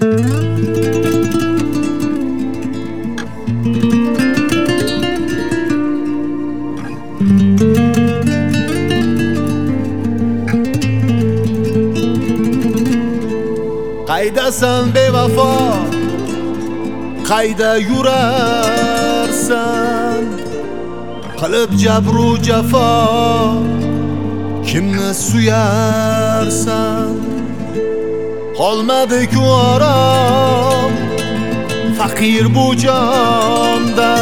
Qaydasan bevafo, qayda yurarsan, qilib jabru jafo, kimni suyarsan? Qolmadi-ku orom, faqir bu jonda,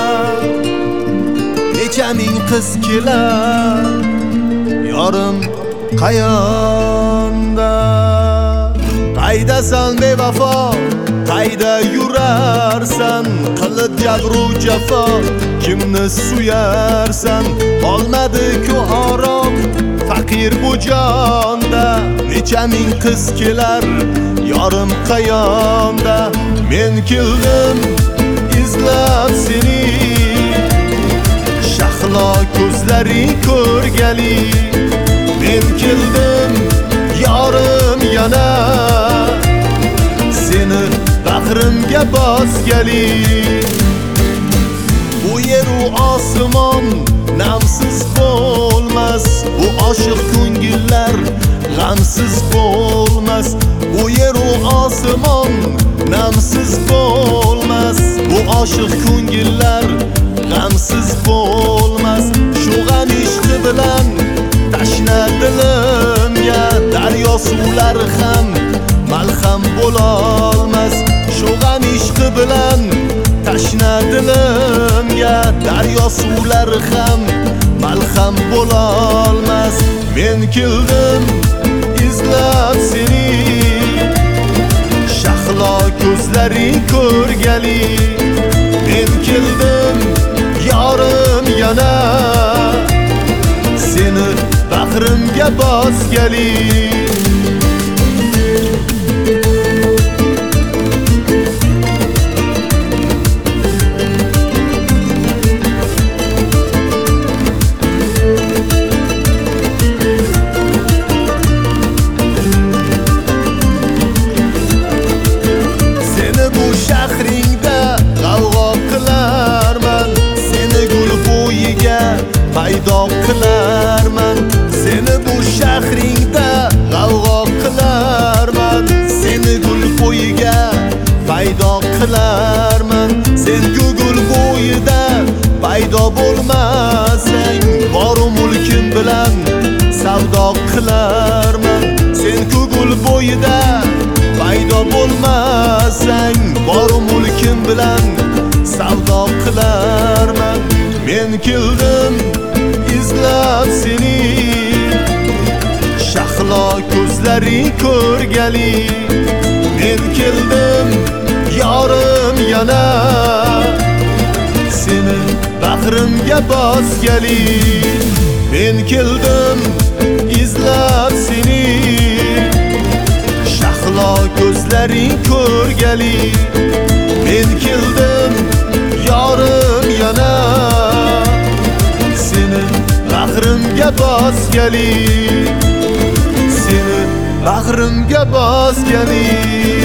necha ming qiz kelar, yorim qayonda. Qaydasan bevafo, qayda yurarsan, qilib jabru jafo, kimni suyarsan? Qolmadi-ku orom, faqir bu jonda, necha ming qiz kelar, yorim qayonda. Men keldim izlab seni, shahlo ko'zlaring ko'rgali. Men keldim yorim yana, seni bag'rimga bosgali. Bu yer u osmon namsiz bo'lmas, bu oshiq ko'ngillar g'amsiz bo'lmas. Bu yer u osmon namsiz bo'lmas, bu oshiq ko'ngillar g'amsiz bo'lmas. Shu g'am ishqi bilan tashna dilimga daryo suvlari ham malham bo'lolmas. Shu g'am ishqi bilan tashna dilimga daryo suvlari ham malham bo'lolmas. Men keldim izlab seni, shahlo ko'zlaring ko'rgali. Men keldim yorim yana, seni bag'rimga bosgali. Paydo qilarman seni bu shahringda, g'avg'o qilarman seni gul bo'yiga, paydo qilarman. Sen gul bo'yida paydo bo'lmasang, boru mulkim bilan savdo qilarman. Sen gul bo'yida paydo bo'lmasang, boru mulkim bilan savdo qilarman. Men keldim izlab seni, shahlo ko'zlaring ko'rgali. Men keldim yorim yana, seni bag'rimga bosgali. Men keldim izlab seni, shahlo ko'zlaring ko'rgali. Men keldim yorim yana, seni bag'rimga bosgali, seni bag'rimga bosgali.